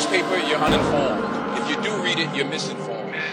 newspaper, you're uninformed. If you do read it, you're misinformed.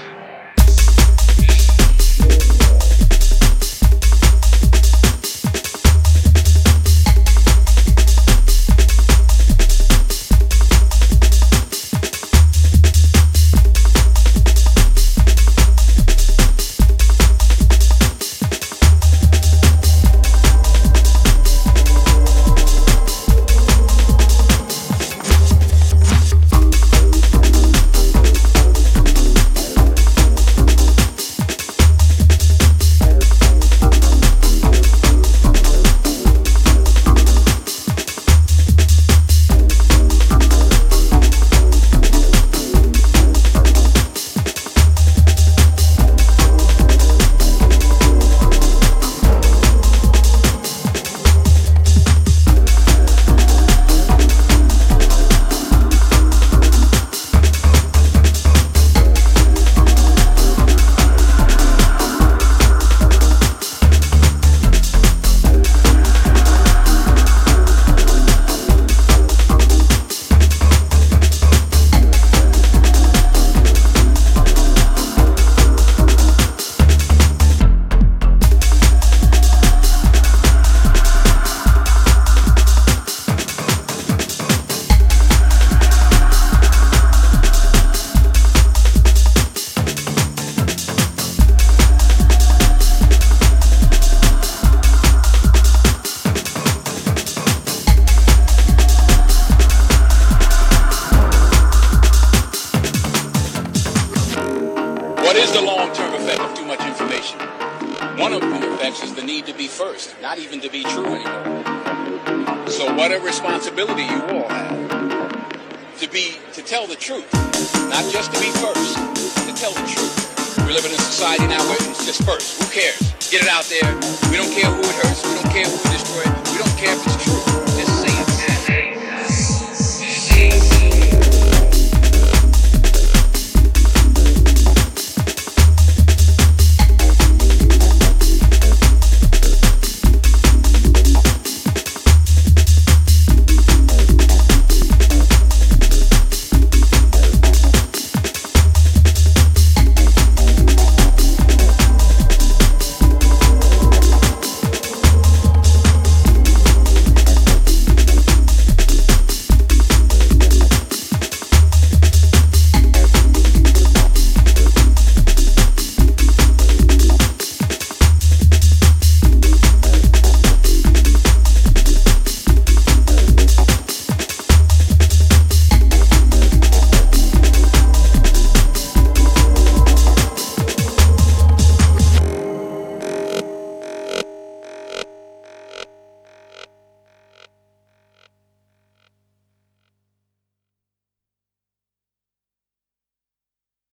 What is the long-term effect of too much information? One of the effects is the need to be first, not even to be true anymore. So what a responsibility you all have to tell the truth, not just to be first, to tell the truth. We live in a society now where it's just first. Who cares? Get it out there. We don't care who it hurts. We don't care who it destroys. We don't care if it's true.